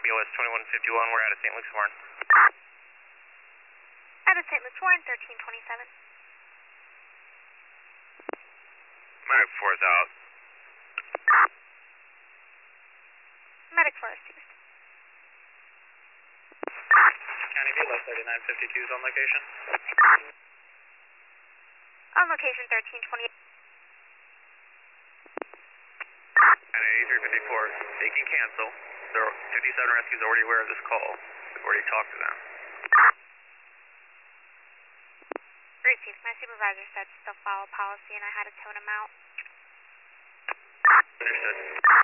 BOS 2151, we're out of St. Luke's Warren. Out of St. Luke's Warren, 1327. Medic 4 is out. Medic 4 is seized. County BOS 3952 is on location. On location, 1328. And 8354, they can cancel. 57 Rescue is already aware of this call. We've already talked to them. Received. My supervisor said still follow policy and I had to tone him out. Understood.